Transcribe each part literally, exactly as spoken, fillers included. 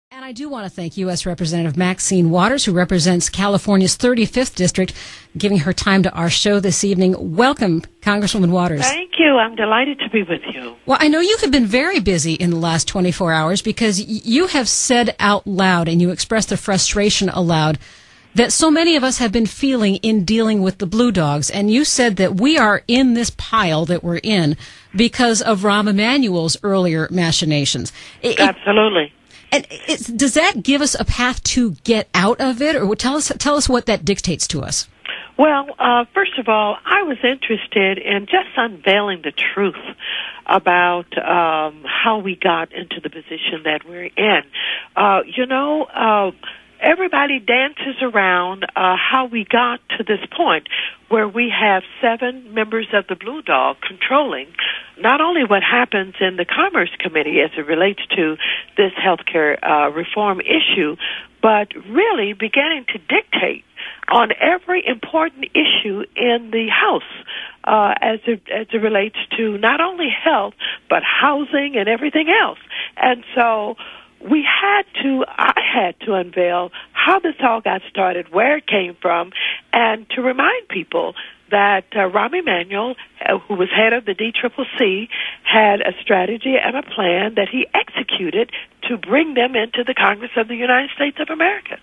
And I do want to thank U S Representative Maxine Waters, who represents California's thirty-fifth District, giving her time to our show this evening. Welcome, Congresswoman Waters. Thank you. I'm delighted to be with you. Well, I know you have been very busy in the last twenty-four hours because you have said out loud and you expressed the frustration aloud that so many of us have been feeling in dealing with the Blue Dogs. And you said that we are in this pile that we're in because of Rahm Emanuel's earlier machinations. It, Absolutely. And it's, does that give us a path to get out of it, or tell us tell us what that dictates to us? Well, uh, first of all, I was interested in just unveiling the truth about um, how we got into the position that we're in. Uh, you know, uh, everybody dances around uh, how we got to this point where we have seven members of the Blue Dog controlling not only what happens in the Commerce Committee as it relates to this healthcare uh, reform issue, but really beginning to dictate on every important issue in the House uh, as it, as it relates to not only health, but housing and everything else. And so we had to, I had to unveil how this all got started, where it came from, and to remind people that uh, Rahm Emanuel, uh, who was head of the D C C C, had a strategy and a plan that he executed to bring them into the Congress of the United States of America.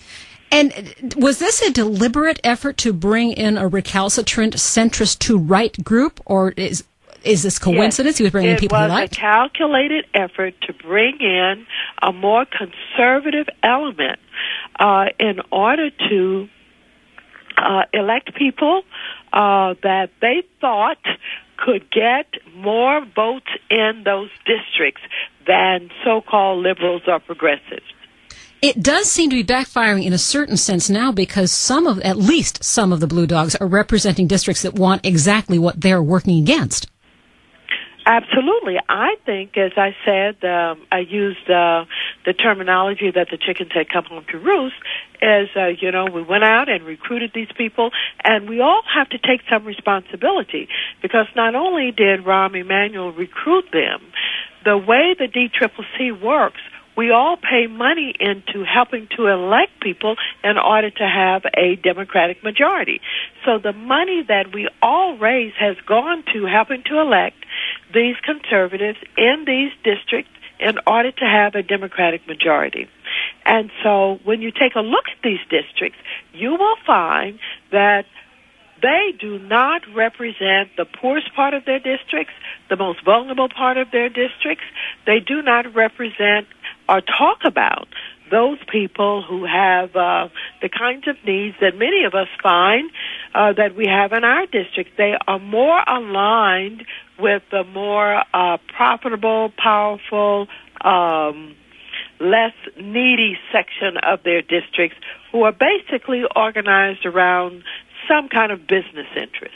And was this a deliberate effort to bring in a recalcitrant centrist-to-right group, or is is this coincidence? Yes, he was bringing it people was he liked? a calculated effort to bring in a more conservative element uh, in order to uh, elect people uh, that they thought could get more votes in those districts than so-called liberals or progressives. It does seem to be backfiring in a certain sense now because some of, at least some of the Blue Dogs are representing districts that want exactly what they're working against. Absolutely. I think, as I said, um, I used uh, the terminology that the chickens had come home to roost, as, uh, you know, we went out and recruited these people, and we all have to take some responsibility, because not only did Rahm Emanuel recruit them, the way the D C C C works, we all pay money into helping to elect people in order to have a Democratic majority. So the money that we all raise has gone to helping to elect these conservatives in these districts in order to have a Democratic majority. And so when you take a look at these districts, you will find that they do not represent the poorest part of their districts, the most vulnerable part of their districts. They do not represent or talk about those people who have uh, the kinds of needs that many of us find uh, that we have in our districts. They are more aligned with the more uh, profitable, powerful, um, less needy section of their districts who are basically organized around some kind of business interest.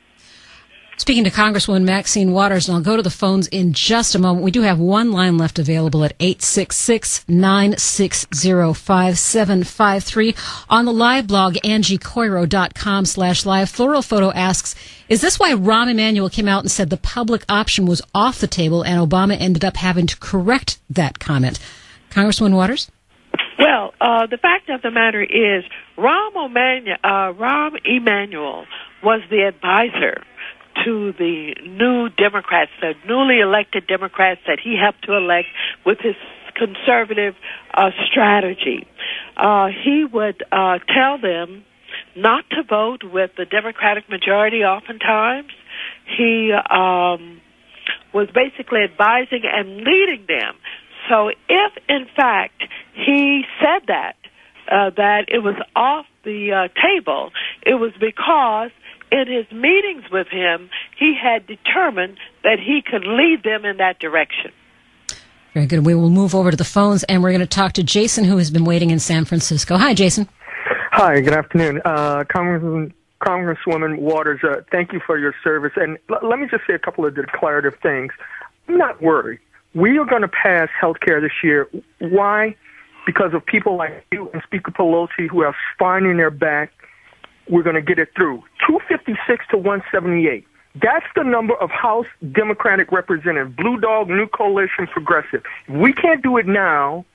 Speaking to Congresswoman Maxine Waters, and I'll go to the phones in just a moment. We do have one line left available at eight six six, nine six zero, five seven five three. On the live blog, angie coiro dot com slash live, Floral Photo asks, is this why Rahm Emanuel came out and said the public option was off the table and Obama ended up having to correct that comment? Congresswoman Waters? Well, uh, the fact of the matter is Rahm Emanuel, uh, Rahm Emanuel was the advisor to the new Democrats, the newly elected Democrats that he helped to elect with his conservative uh, strategy. Uh, he would uh, tell them not to vote with the Democratic majority oftentimes. He um, was basically advising and leading them. So if, in fact, he said that, uh, that it was off the uh, table, it was because in his meetings with him, he had determined that he could lead them in that direction. Very good. We will move over to the phones, and we're going to talk to Jason, who has been waiting in San Francisco. Hi, Jason. Hi, good afternoon. Uh, Congresswoman, Congresswoman Waters, uh, thank you for your service. And l- let me just say a couple of declarative things. I'm not worried. We are going to pass health care this year. Why? Because of people like you and Speaker Pelosi who have spine in their back. We're going to get it through. two fifty-six to one seventy-eight. That's the number of House Democratic representatives, Blue Dog, New Coalition, Progressive. If we can't do it now,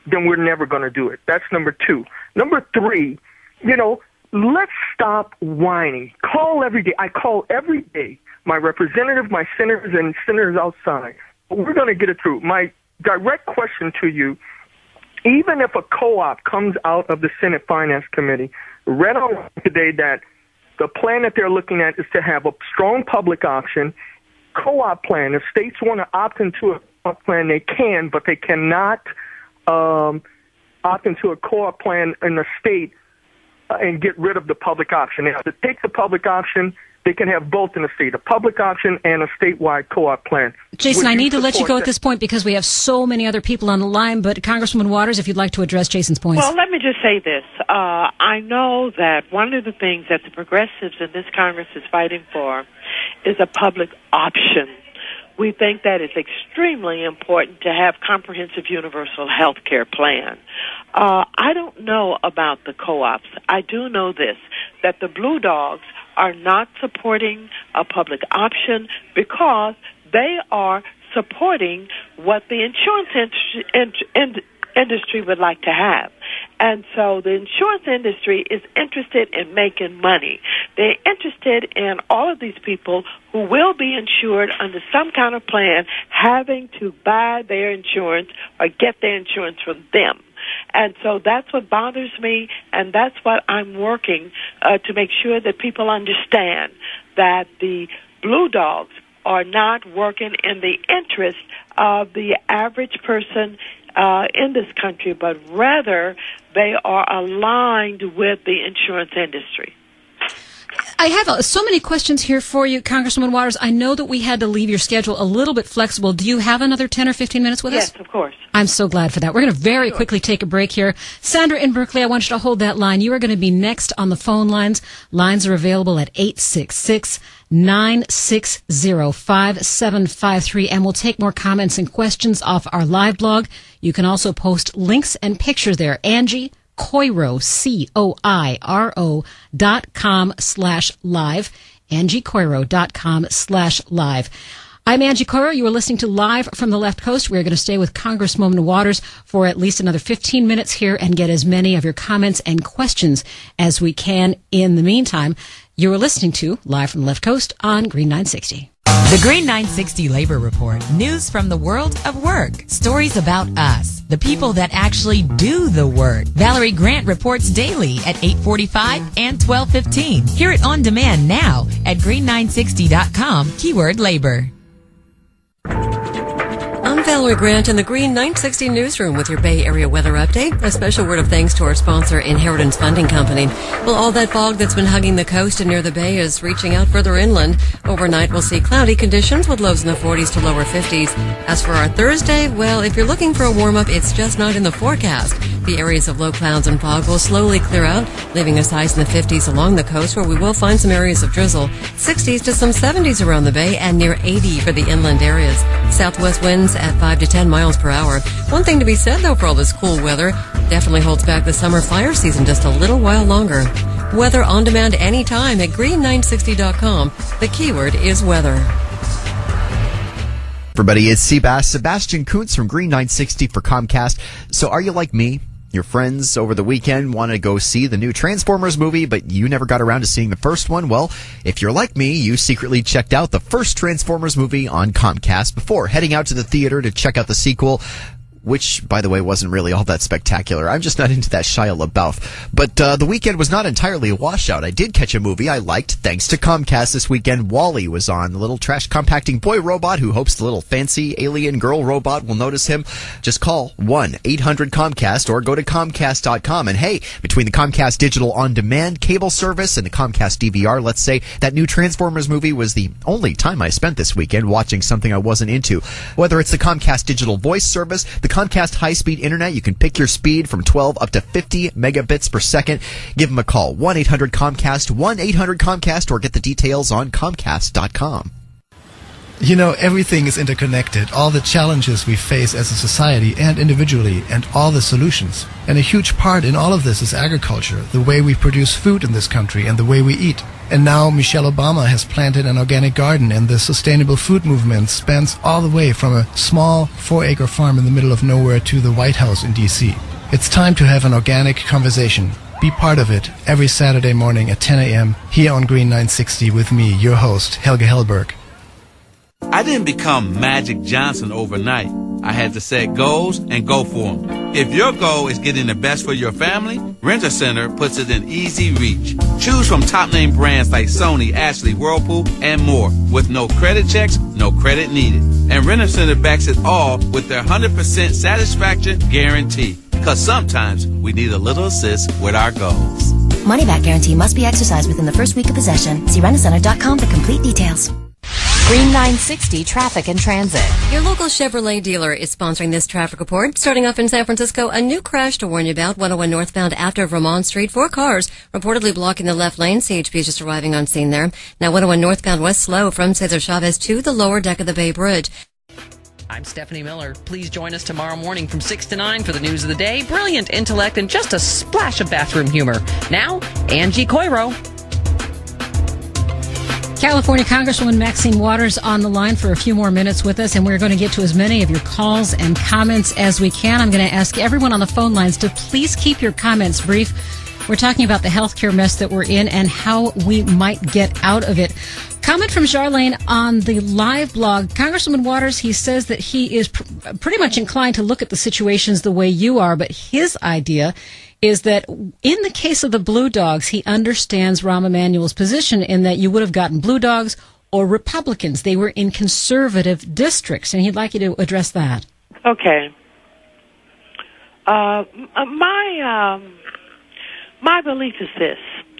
then we're never going to do it. That's number two. Number three, you know, let's stop whining. Call every day. I call every day my representative, my senators, and senators outside. We're going to get it through. My direct question to you, even if a co-op comes out of the Senate Finance Committee, read on today that the plan that they're looking at is to have a strong public option, co-op plan. If states want to opt into a co-op plan, they can, but they cannot um, opt into a co-op plan in the state uh, and get rid of the public option. They have to take the public option. They can have both in the state, a public option and a statewide co-op plan. Jason, Would I need to let you go that? at this point because we have so many other people on the line, but Congresswoman Waters, if you'd like to address Jason's points. Well, let me just say this. Uh, I know that one of the things that the progressives in this Congress is fighting for is a public option. We think that it's extremely important to have comprehensive universal health care plan. Uh, I don't know about the co-ops. I do know this, that the Blue Dogs are not supporting a public option because they are supporting what the insurance industry, in, in, industry would like to have. And so the insurance industry is interested in making money. They're interested in all of these people who will be insured under some kind of plan having to buy their insurance or get their insurance from them. And so that's what bothers me, and that's what I'm working uh, to make sure that people understand, that the Blue Dogs are not working in the interest of the average person uh, in this country, but rather they are aligned with the insurance industry. I have uh, so many questions here for you, Congresswoman Waters. I know that we had to leave your schedule a little bit flexible. Do you have another ten or fifteen minutes with yes, us? Yes, of course. I'm so glad for that. We're going to very sure. quickly take a break here. Sandra in Berkeley, I want you to hold that line. You are going to be next on the phone lines. Lines are available at eight six six, nine six zero, five seven five three, and we'll take more comments and questions off our live blog. You can also post links and pictures there. Angie Coiro, C O I R O dot com slash live, Angie Coiro dot com slash live. I'm Angie Coiro. You are listening to Live from the Left Coast. We're going to stay with Congresswoman Waters for at least another fifteen minutes here and get as many of your comments and questions as we can. In the meantime, you are listening to Live from the Left Coast on Green nine sixty. The Green nine sixty Labor Report. News from the world of work. Stories about us, the people that actually do the work. Valerie Grant reports daily at eight forty-five and twelve fifteen. Hear it on demand now at green nine sixty dot com, keyword labor. I'm Valerie Grant in the Green nine sixty newsroom with your Bay Area weather update. A special word of thanks to our sponsor, Inheritance Funding Company. Well, all that fog that's been hugging the coast and near the bay is reaching out further inland. Overnight, we'll see cloudy conditions with lows in the forties to lower fifties. As for our Thursday, well, if you're looking for a warm-up, it's just not in the forecast. The areas of low clouds and fog will slowly clear out, leaving us highs in the fifties along the coast where we will find some areas of drizzle. sixties to some seventies around the bay and near eighty for the inland areas. Southwest winds at five to ten miles per hour. One thing to be said, though, for all this cool weather, definitely holds back the summer fire season just a little while longer. Weather on demand anytime at green nine sixty dot com. The keyword is weather. Everybody, it's Seabass, Sebastian Kuntz from Green nine sixty for Comcast. So are you like me? Your friends over the weekend want to go see the new Transformers movie, but you never got around to seeing the first one? Well, if you're like me, you secretly checked out the first Transformers movie on Comcast before heading out to the theater to check out the sequel, which, by the way, wasn't really all that spectacular. I'm just not into that Shia LaBeouf. But uh, the weekend was not entirely a washout. I did catch a movie I liked thanks to Comcast this weekend. WALL-E was on, the little trash compacting boy robot who hopes the little fancy alien girl robot will notice him. Just call one eight hundred Comcast or go to Comcast dot com. And hey, between the Comcast Digital On Demand cable service and the Comcast D V R, let's say that new Transformers movie was the only time I spent this weekend watching something I wasn't into. Whether it's the Comcast Digital Voice service, the Comcast high-speed internet, you can pick your speed from twelve up to fifty megabits per second. Give them a call, one eight hundred Comcast, one eight hundred Comcast, or get the details on Comcast dot com. You know, everything is interconnected, all the challenges we face as a society and individually, and all the solutions. And a huge part in all of this is agriculture, the way we produce food in this country and the way we eat. And now Michelle Obama has planted an organic garden, and the sustainable food movement spans all the way from a small four-acre farm in the middle of nowhere to the White House in D C. It's time to have an organic conversation. Be part of it every Saturday morning at ten a.m. here on Green nine sixty with me, your host, Helge Hellberg. I didn't become Magic Johnson overnight. I had to set goals and go for them. If your goal is getting the best for your family, Rent-A-Center puts it in easy reach. Choose from top-name brands like Sony, Ashley, Whirlpool, and more. With no credit checks, no credit needed. And Rent-A-Center backs it all with their one hundred percent satisfaction guarantee. Because sometimes we need a little assist with our goals. Money-back guarantee must be exercised within the first week of possession. See rent a center dot com for complete details. Green nine sixty Traffic and Transit. Your local Chevrolet dealer is sponsoring this traffic report. Starting off in San Francisco, a new crash to warn you about. one oh one northbound after Vermont Street. Four cars reportedly blocking the left lane. C H P is just arriving on scene there. Now one oh one northbound west slow from Cesar Chavez to the lower deck of the Bay Bridge. I'm Stephanie Miller. Please join us tomorrow morning from six to nine for the news of the day. Brilliant intellect and just a splash of bathroom humor. Now, Angie Coiro. California Congresswoman Maxine Waters on the line for a few more minutes with us, and we're going to get to as many of your calls and comments as we can. I'm going to ask everyone on the phone lines to please keep your comments brief. We're talking about the healthcare mess that we're in and how we might get out of it. Comment from Jarlane on the live blog. Congresswoman Waters, he says that he is pr- pretty much inclined to look at the situations the way you are, but his idea is that in the case of the Blue Dogs, he understands Rahm Emanuel's position in that you would have gotten Blue Dogs or Republicans. They were in conservative districts, and he'd like you to address that. Okay. Uh, my um, my belief is this.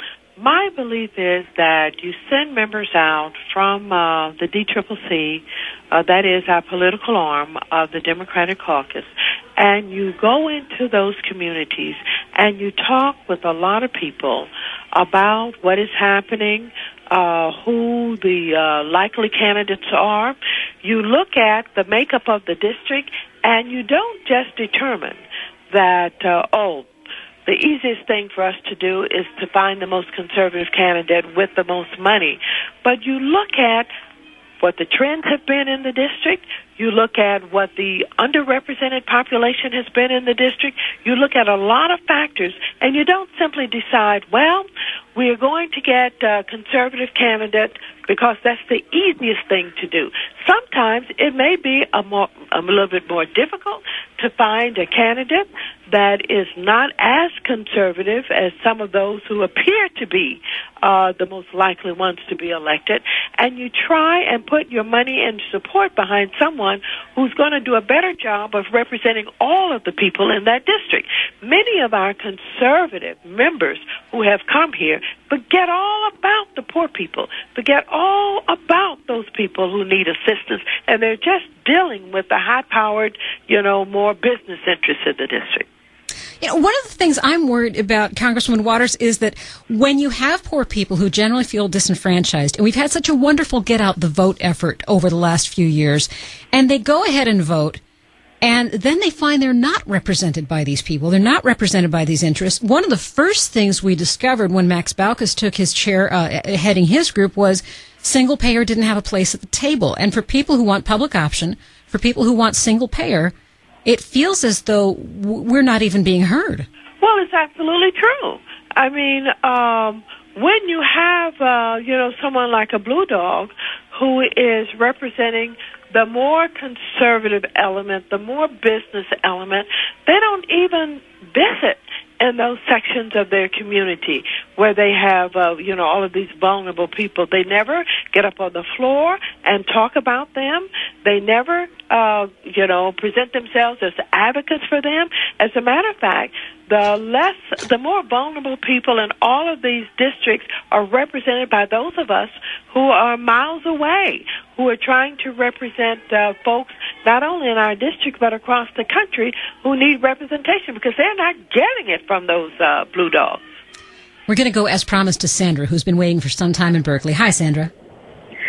My belief is that you send members out from uh, the D C C C, uh, that is our political arm of the Democratic caucus, and you go into those communities and you talk with a lot of people about what is happening, uh, who the uh, likely candidates are. You look at the makeup of the district, and you don't just determine that, uh, oh, the easiest thing for us to do is to find the most conservative candidate with the most money. But you look at what the trends have been in the district. You look at what the underrepresented population has been in the district. You look at a lot of factors, and you don't simply decide, well, we are going to get a conservative candidate because that's the easiest thing to do. Sometimes it may be a, more, a little bit more difficult to find a candidate that is not as conservative as some of those who appear to be uh, the most likely ones to be elected. And you try and put your money and support behind someone who's going to do a better job of representing all of the people in that district. Many of our conservative members who have come here forget all about the poor people, forget all about those people who need assistance, and they're just dealing with the high-powered, you know, more business interests in the district. You know, one of the things I'm worried about, Congresswoman Waters, is that when you have poor people who generally feel disenfranchised, and we've had such a wonderful get-out-the-vote effort over the last few years, and they go ahead and vote, and then they find they're not represented by these people. They're not represented by these interests. One of the first things we discovered when Max Baucus took his chair uh, heading his group was single-payer didn't have a place at the table. And for people who want public option, for people who want single-payer, it feels as though we're not even being heard. Well, it's absolutely true. I mean, um, when you have, uh, you know, someone like a Blue Dog who is representing the more conservative element, the more business element, they don't even visit in those sections of their community where they have, uh, you know, all of these vulnerable people. They never get up on the floor and talk about them. They never, uh, you know, present themselves as advocates for them. As a matter of fact, the less, the more vulnerable people in all of these districts are represented by those of us who are miles away, who are trying to represent uh, folks not only in our district but across the country who need representation because they're not getting it from those uh, Blue Dogs. We're going to go, as promised, to Sandra, who's been waiting for some time in Berkeley. Hi, Sandra. Hi.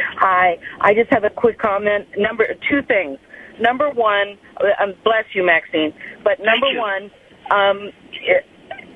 Hi. I just have a quick comment. Number two things. Number one, um, bless you, Maxine. But number one, um, it,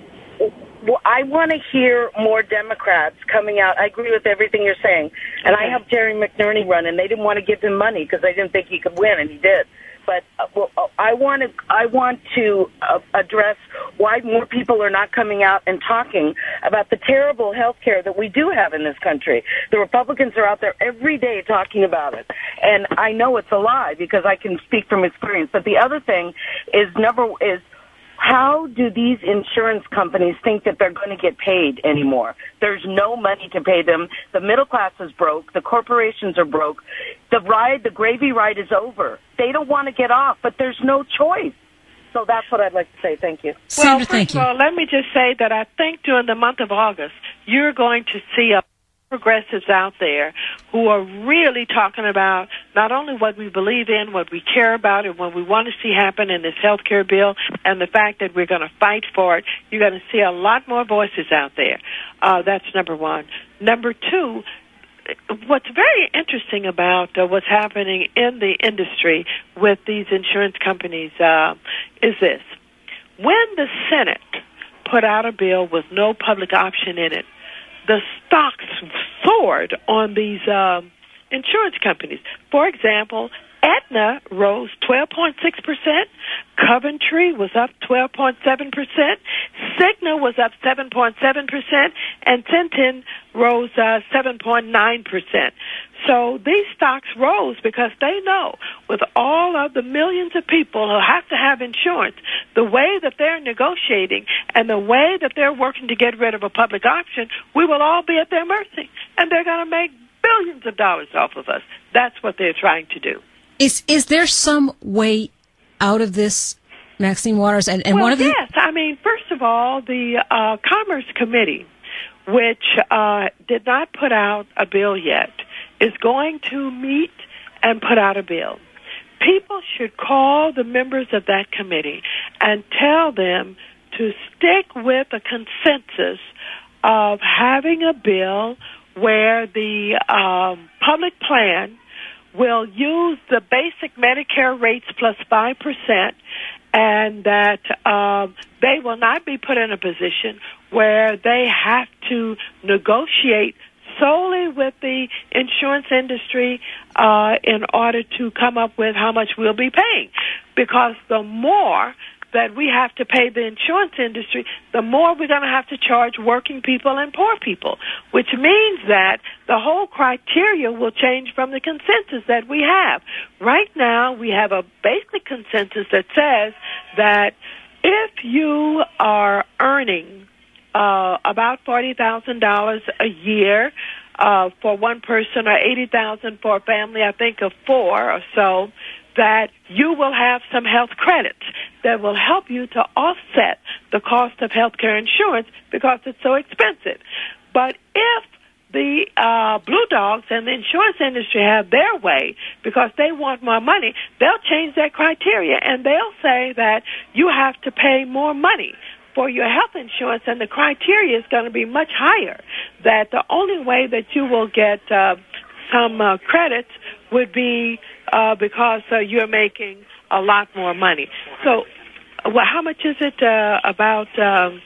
well, I want to hear more Democrats coming out. I agree with everything you're saying. And I helped Jerry McNerney run, and they didn't want to give him money because they didn't think he could win, and he did. But uh, well, I want to I want to uh, address why more people are not coming out and talking about the terrible health care that we do have in this country. The Republicans are out there every day talking about it. And I know it's a lie because I can speak from experience. But the other thing is, number is, how do these insurance companies think that they're going to get paid anymore? There's no money to pay them. The middle class is broke. The corporations are broke. The ride, the gravy ride is over. They don't want to get off, but there's no choice. So that's what I'd like to say. Thank you. Well, first of all, let me just say that I think during the month of August, you're going to see a progressives out there who are really talking about not only what we believe in, what we care about, and what we want to see happen in this health care bill, and the fact that we're going to fight for it. You're going to see a lot more voices out there. Uh, that's number one. Number two, what's very interesting about uh, what's happening in the industry with these insurance companies uh, is this. When the Senate put out a bill with no public option in it, the stocks soared on these uh, insurance companies. For example, Aetna rose twelve point six percent. Coventry was up twelve point seven percent. Cigna was up seven point seven percent. And Centene rose uh, seven point nine percent. So these stocks rose because they know with all of the millions of people who have to have insurance, the way that they're negotiating and the way that they're working to get rid of a public option, we will all be at their mercy. And they're going to make billions of dollars off of us. That's what they're trying to do. Is is there some way out of this, Maxine Waters? And, and well, one of the yes. I mean, first of all, the uh, Commerce Committee, which uh, did not put out a bill yet, is going to meet and put out a bill. People should call the members of that committee and tell them to stick with a consensus of having a bill where the um, public plan will use the basic Medicare rates plus five percent, and that um, they will not be put in a position where they have to negotiate solely with the insurance industry uh, in order to come up with how much we'll be paying. Because the more that we have to pay the insurance industry, the more we're going to have to charge working people and poor people, which means that the whole criteria will change from the consensus that we have. Right now, we have a basic consensus that says that if you are earning uh, about forty thousand dollars a year uh, for one person, or eighty thousand dollars for a family, I think, of four or so, that you will have some health credits that will help you to offset the cost of health care insurance because it's so expensive. But if the uh, Blue Dogs and the insurance industry have their way because they want more money, they'll change that criteria and they'll say that you have to pay more money for your health insurance, and the criteria is going to be much higher, that the only way that you will get uh, some uh, credits would be uh, because uh, you're making a lot more money. So, well, how much is it uh, about? Um,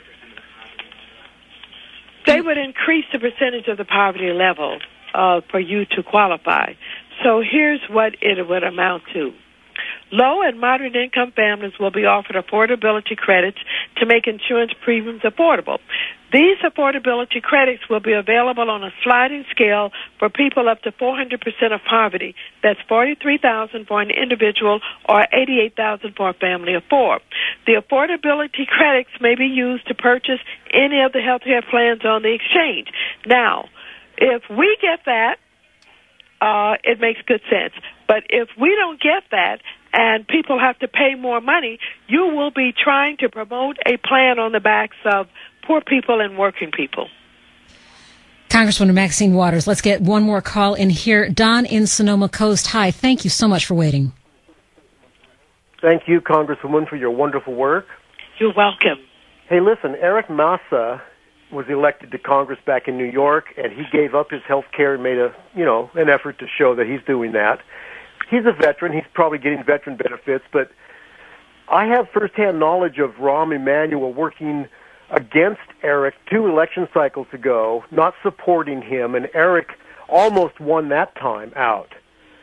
they would increase the percentage of the poverty level uh, for you to qualify. So here's what it would amount to. Low and moderate income families will be offered affordability credits to make insurance premiums affordable. These affordability credits will be available on a sliding scale for people up to four hundred percent of poverty. That's forty-three thousand dollars for an individual or eighty-eight thousand dollars for a family of four. The affordability credits may be used to purchase any of the health care plans on the exchange. Now, if we get that, uh, it makes good sense. But if we don't get that and people have to pay more money, you will be trying to promote a plan on the backs of poor people and working people. Congresswoman Maxine Waters, let's get one more call in here. Don in Sonoma Coast. Hi, thank you so much for waiting. Thank you, Congresswoman, for your wonderful work. You're welcome. Hey, listen, Eric Massa was elected to Congress back in New York, and he gave up his health care and made a, you know, an effort to show that he's doing that. He's a veteran. He's probably getting veteran benefits, but I have firsthand knowledge of Rahm Emanuel working against Eric two election cycles ago, not supporting him, and Eric almost won that time out.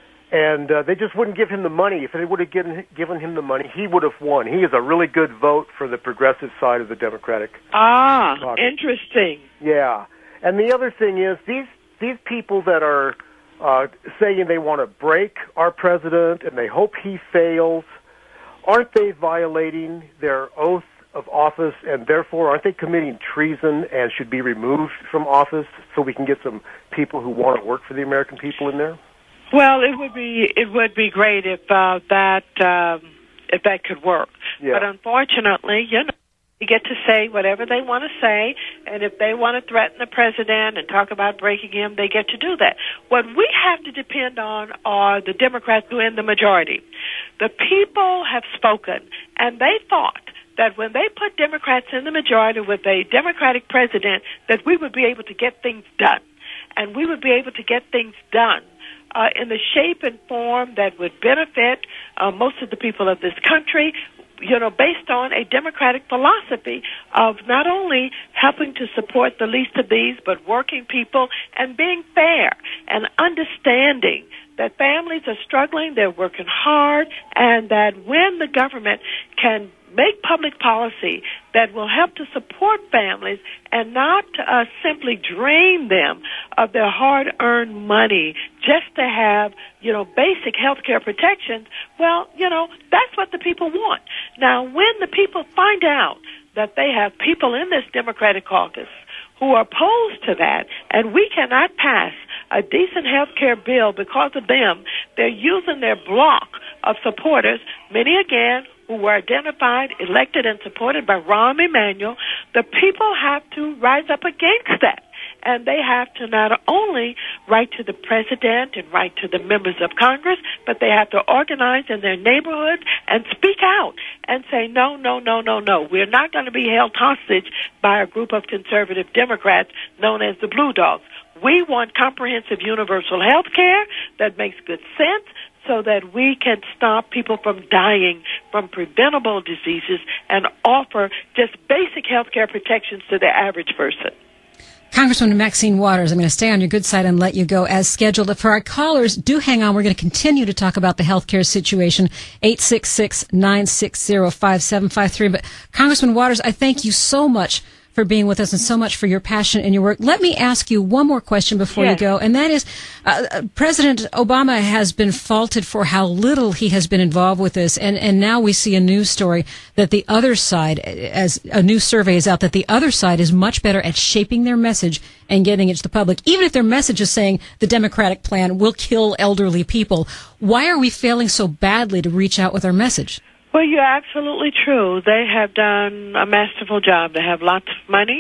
And uh, they just wouldn't give him the money. If they would have given, given him the money, he would have won. He is a really good vote for the progressive side of the Democratic. Ah, caucus. Interesting. Yeah. And the other thing is, these, these people that are uh, saying they want to break our president and they hope he fails, aren't they violating their oath of office, and therefore aren't they committing treason and should be removed from office so we can get some people who want to work for the American people in there? Well, it would be it would be great if uh, that um, if that could work. Yeah. But unfortunately, you know, they get to say whatever they want to say, and if they want to threaten the president and talk about breaking him, they get to do that. What we have to depend on are the Democrats who are in the majority. The people have spoken, and they thought that when they put Democrats in the majority with a Democratic president, that we would be able to get things done, and we would be able to get things done Uh, in the shape and form that would benefit uh, most of the people of this country, you know, based on a democratic philosophy of not only helping to support the least of these, but working people and being fair and understanding that families are struggling, they're working hard, and that when the government can make public policy that will help to support families and not uh, simply drain them of their hard-earned money just to have, you know, basic health care protections, well, you know, that's what the people want. Now, when the people find out that they have people in this Democratic caucus who are opposed to that, and we cannot pass a decent health care bill because of them, they're using their block of supporters, many again who were identified, elected, and supported by Rahm Emanuel. The people have to rise up against that. And they have to not only write to the president and write to the members of Congress, but they have to organize in their neighborhoods and speak out and say, no, no, no, no, no. We're not going to be held hostage by a group of conservative Democrats known as the Blue Dogs. We want comprehensive universal health care that makes good sense, so that we can stop people from dying from preventable diseases and offer just basic health care protections to the average person. Congresswoman Maxine Waters, I'm going to stay on your good side and let you go as scheduled. For our callers, do hang on. We're going to continue to talk about the health care situation, eight six six, nine six zero, five seven five three. But Congressman Waters, I thank you so much for being with us and so much for your passion and your work. Let me ask you one more question before yes. you go, and that is, uh, President Obama has been faulted for how little he has been involved with this, and, and now we see a news story that the other side, as a new survey is out, that the other side is much better at shaping their message and getting it to the public, even if their message is saying the Democratic plan will kill elderly people. Why are we failing so badly to reach out with our message? Well, you're absolutely true. They have done a masterful job. They have lots of money,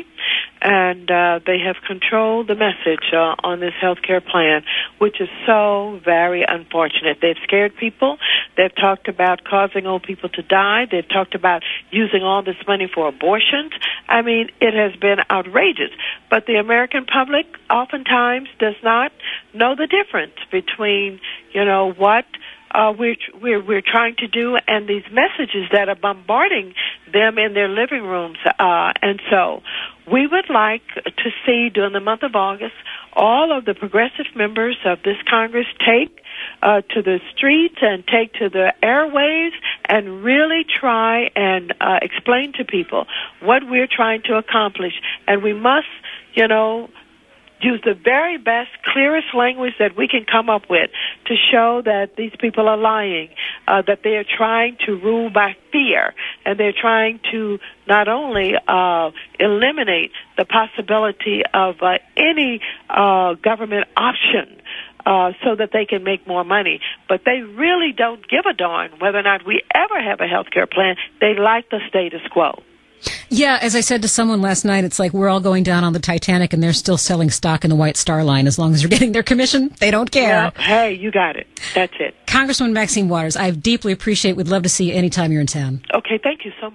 and uh, they have controlled the message uh, on this health care plan, which is so very unfortunate. They've scared people. They've talked about causing old people to die. They've talked about using all this money for abortions. I mean, it has been outrageous. But the American public oftentimes does not know the difference between, you know, what Uh, we're, we're, we're trying to do, and these messages that are bombarding them in their living rooms. Uh, and so we would like to see during the month of August all of the progressive members of this Congress take uh, to the streets and take to the airwaves and really try and uh, explain to people what we're trying to accomplish. And we must, you know, use the very best, clearest language that we can come up with to show that these people are lying, uh, that they are trying to rule by fear, and they're trying to not only uh, eliminate the possibility of uh, any uh, government option uh, so that they can make more money, but they really don't give a darn whether or not we ever have a health care plan. They like the status quo. Yeah, as I said to someone last night, it's like we're all going down on the Titanic and they're still selling stock in the White Star Line. As long as you're getting their commission, they don't care. Well, hey, you got it. That's it. Congresswoman Maxine Waters, I deeply appreciate, would love to see you anytime you're in town. Okay, thank you so much.